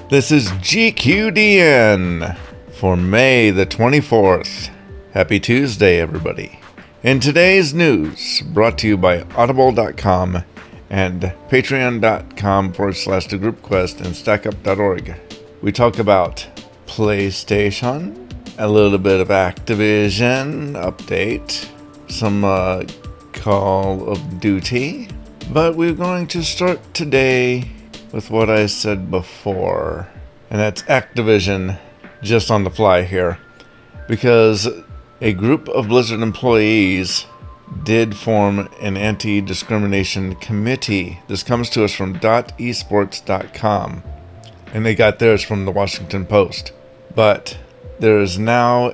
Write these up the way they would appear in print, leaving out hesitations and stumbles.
This is GQDN for May the 24th. Happy Tuesday, everybody. In today's news, brought to you by Audible.com and Patreon.com/TheGroupQuest and StackUp.org. We talk about PlayStation, a little bit of Activision update, some Call of Duty, but we're going to start today with what I said before, and that's Activision, just on the fly here, because a group of Blizzard employees did form an anti-discrimination committee. This comes to us from .esports.com, and they got theirs from the Washington Post. But there is now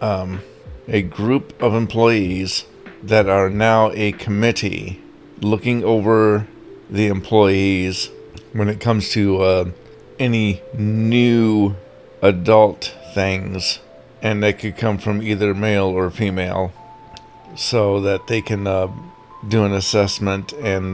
a group of employees that are now a committee looking over the employees when it comes to any new adult things, and that could come from either male or female, so that they can do an assessment and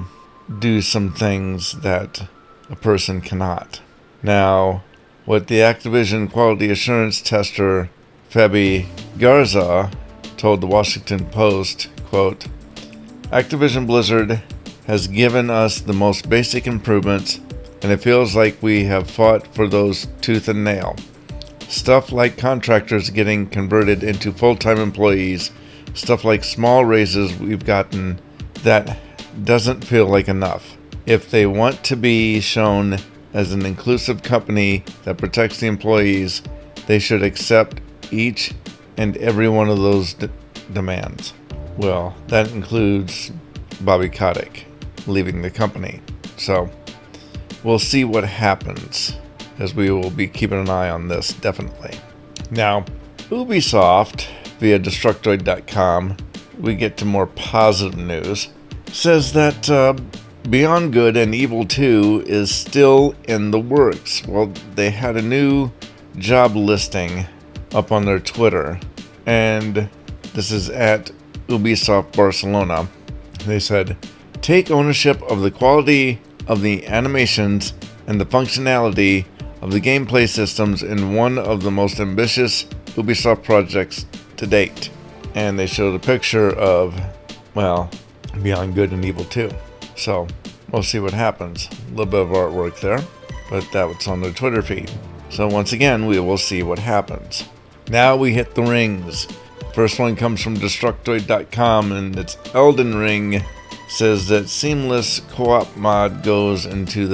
do some things that a person cannot. Now, what the Activision quality assurance tester Fabi Garza told the Washington Post, quote, "Activision Blizzard has given us the most basic improvements, and it feels like we have fought for those tooth and nail. Stuff like contractors getting converted into full-time employees, stuff like small raises we've gotten, that doesn't feel like enough. If they want to be shown as an inclusive company that protects the employees, they should accept each and every one of those demands." Well, that includes Bobby Kotick leaving the company. So we'll see what happens, as we will be keeping an eye on this, definitely. Now, Ubisoft, via Destructoid.com, we get to more positive news, says that Beyond Good and Evil 2 is still in the works. Well, they had a new job listing up on their Twitter, and this is at Ubisoft Barcelona. They said, "Take ownership of the quality of the animations and the functionality of the gameplay systems in one of the most ambitious Ubisoft projects to date." And they showed a picture of, well, Beyond Good and Evil 2. So we'll see what happens. A little bit of artwork there, but that was on their Twitter feed. So once again, we will see what happens. Now we hit the rings. First one comes from Destructoid.com, and it's Elden Ring. Says that seamless co-op mod goes into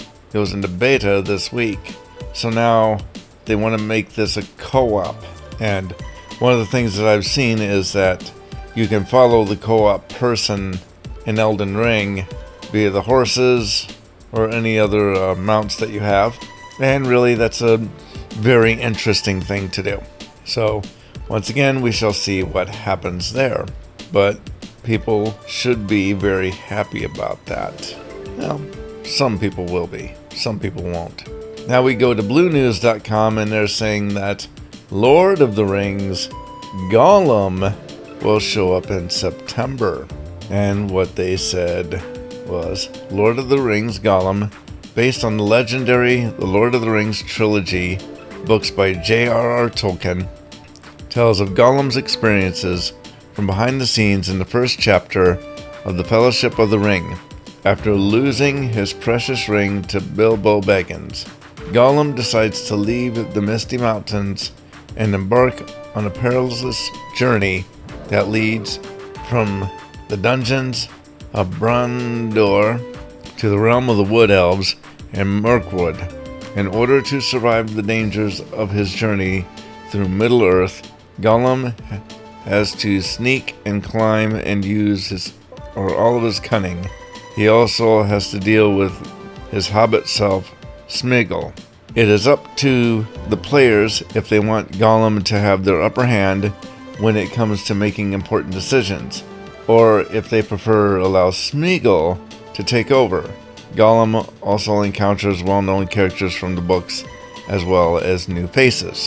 beta this week. So now they want to make this a co-op. And one of the things that I've seen is that you can follow the co-op person in Elden Ring via the horses or any other mounts that you have. And really, that's a very interesting thing to do. So once again, we shall see what happens there. But people should be very happy about that. Well, some people will be, some people won't. Now we go to BlueNews.com, and they're saying that Lord of the Rings Gollum will show up in September. And what they said was, Lord of the Rings Gollum, based on the legendary The Lord of the Rings trilogy, books by J.R.R. Tolkien, tells of Gollum's experiences from behind the scenes in the first chapter of The Fellowship of the Ring, after losing his precious ring to Bilbo Baggins. Gollum decides to leave the Misty Mountains and embark on a perilous journey that leads from the dungeons of Brandor to the realm of the Wood Elves and Mirkwood. In order to survive the dangers of his journey through Middle-earth, Gollum has to sneak and climb and use all of his cunning. He also has to deal with his hobbit self, Sméagol. It is up to the players if they want Gollum to have their upper hand when it comes to making important decisions, or if they prefer allow Sméagol to take over. Gollum also encounters well-known characters from the books, as well as new faces.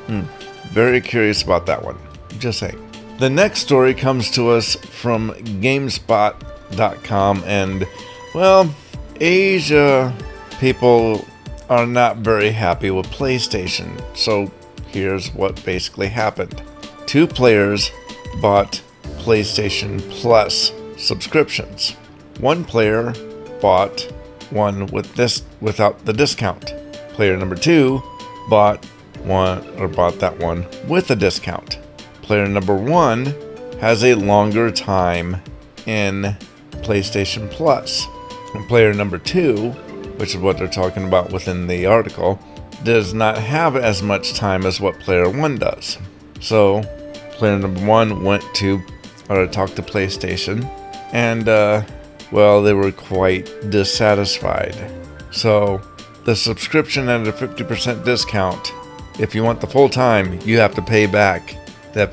Very curious about that one. Just saying. The next story comes to us from GameSpot.com, and, well, Asia people are not very happy with PlayStation. So here's what basically happened. 2 players bought PlayStation Plus subscriptions. 1 player bought one without the discount. Player number 2 bought that one with a discount. Player number 1 has a longer time in PlayStation Plus. And player number 2, which is what they're talking about within the article, does not have as much time as what player 1 does. So player number 1 went to talk to PlayStation, and they were quite dissatisfied. So the subscription at a 50% discount, if you want the full time, you have to pay back that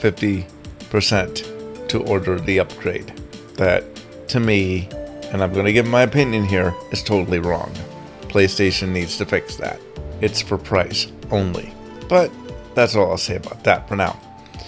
50% to order the upgrade. That, to me, and I'm going to give my opinion here, is totally wrong. PlayStation needs to fix that. It's for price only. But that's all I'll say about that for now.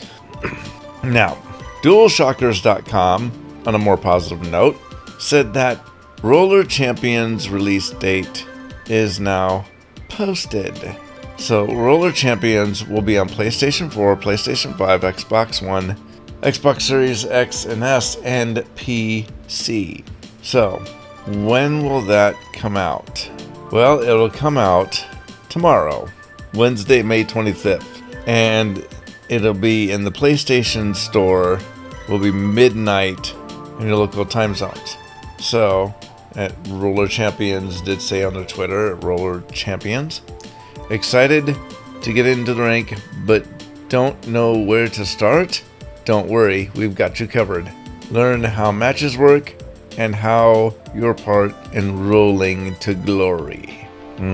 Now, DualShockers.com, on a more positive note, said that Roller Champions release date is now posted. So Roller Champions will be on PlayStation 4, PlayStation 5, Xbox One, Xbox Series X and S, and PC. So, when will that come out? Well, it'll come out tomorrow, Wednesday, May 25th. And it'll be in the PlayStation Store, will be midnight in your local time zones. So, at Roller Champions did say on their Twitter, Roller Champions, excited to get into the rink, but don't know where to start? Don't worry, we've got you covered. Learn how matches work and how your part in rolling to glory.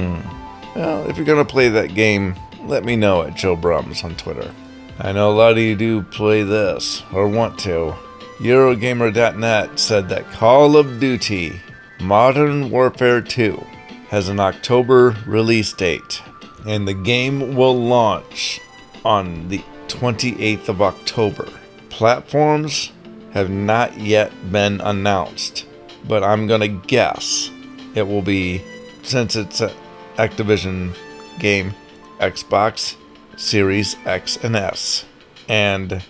Well, if you're going to play that game, let me know at Joe Brums on Twitter. I know a lot of you do play this, or want to. Eurogamer.net said that Call of Duty Modern Warfare 2 has an October release date, and the game will launch on the 28th of October. Platforms have not yet been announced, but I'm gonna guess it will be, since it's an Activision game, Xbox Series X and S, and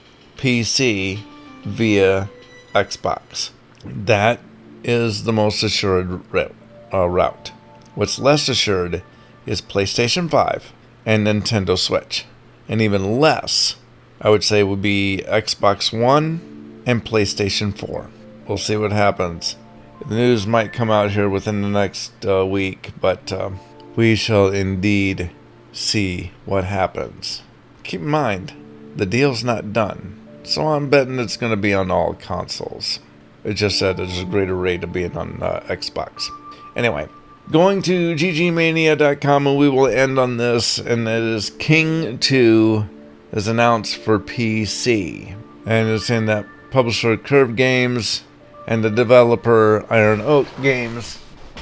PC via Xbox. That is the most assured route. What's less assured is PlayStation 5 and Nintendo Switch. And even less, I would say, would be Xbox One and PlayStation 4. We'll see what happens. The news might come out here within the next week, but we shall indeed see what happens. Keep in mind, the deal's not done, so I'm betting it's going to be on all consoles. It just said there's a greater rate of being on Xbox. Anyway, going to ggmania.com, and we will end on this, and it is King 2 is announced for PC. And it's in that publisher Curve Games and the developer Iron Oak Games.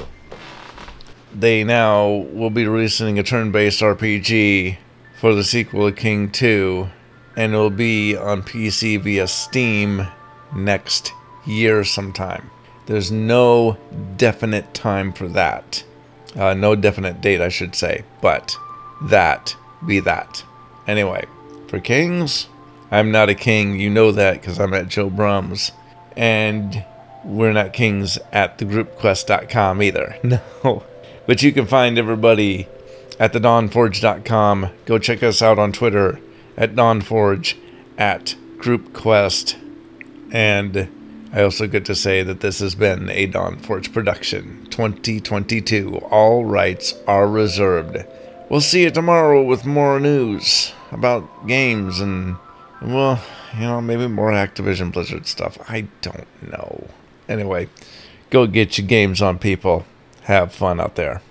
They now will be releasing a turn-based RPG for the sequel to King 2, and it will be on PC via Steam next year sometime. There's no definite time for that. No definite date, I should say, but that be that. Anyway, for Kings, I'm not a king. You know that because I'm at Joe Brums. And we're not kings at thegroupquest.com either. No. But you can find everybody at thedawnforge.com. Go check us out on Twitter at dawnforge, at groupquest. And I also get to say that this has been a Dawn Forge production 2022. All rights are reserved. We'll see you tomorrow with more news about games and, well, maybe more Activision Blizzard stuff. I don't know. Anyway, go get your games on, people. Have fun out there.